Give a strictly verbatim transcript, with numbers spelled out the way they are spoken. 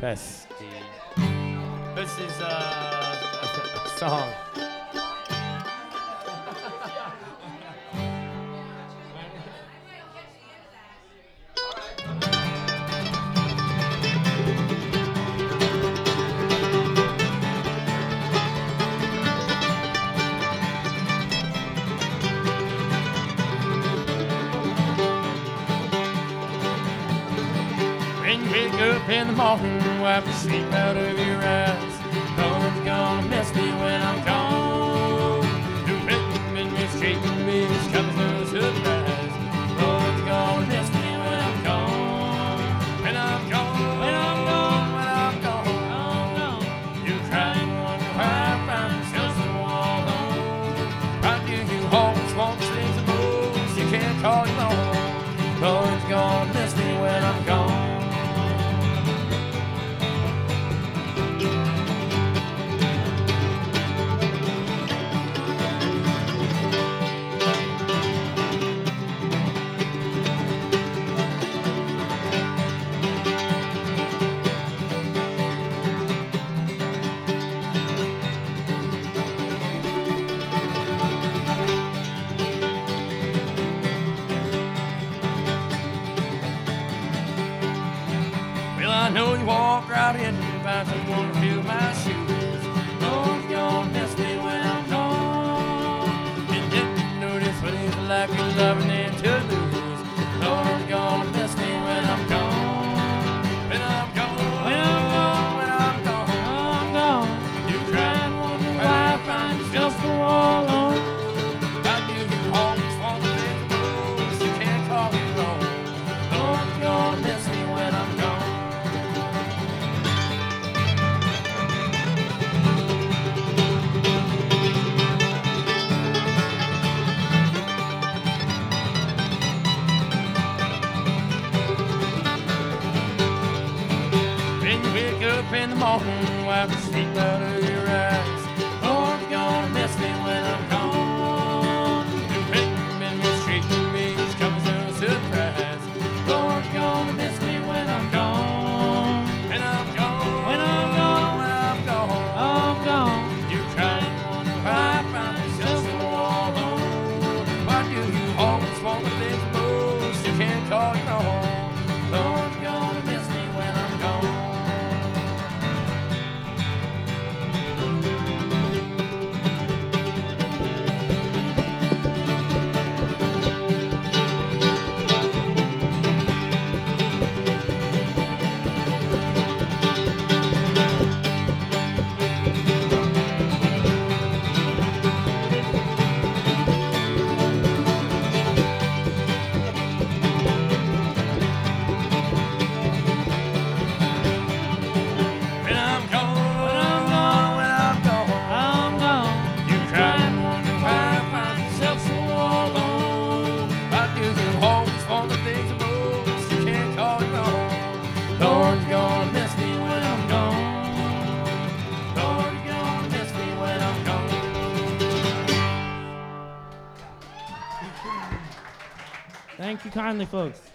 Bestie. This is uh, a song. When you wake up in the morning, wipe the sleep out of your eyes. No one's gonna miss me when I'm gone. Who been mistreating me, this comes no surprise. No one's gonna miss me when I'm gone. When I'm gone, when I'm gone, when I'm gone, I'm gone. You cry and wonder why I find myself so all alone. Why do you always want the things the most you can't call your own? No one's gonna miss me when I'm gone. I know you walk right in and find someone to fill my shoes. No one's gonna miss me when I'm gone. You didn't notice what it's like to loving and to lose. No one's gonna miss me when I'm gone. When I'm gone, when I'm gone, when I'm gone, I'm gone. You cry and wonder why I find yourself so all alone. Why do you always want to live the rules you can't call your own? No one's gonna miss me when I'm gone. When you wake up in the morning, wipe the sleep out of your eyes. No one's gonna miss me when I'm gone. You've been mistreating me, it's coming as a surprise. No one's gonna miss me when I'm gone. When I'm gone, when I'm gone, when I'm gone, I'm gone. You cry and wonder why I find myself so all alone. Why do you always want to live the most you can't call your own? No one's gonna miss me when I'm gone. Lord's gonna miss me when I'm gone. Lord's gonna miss me when I'm gone. Thank you kindly, folks.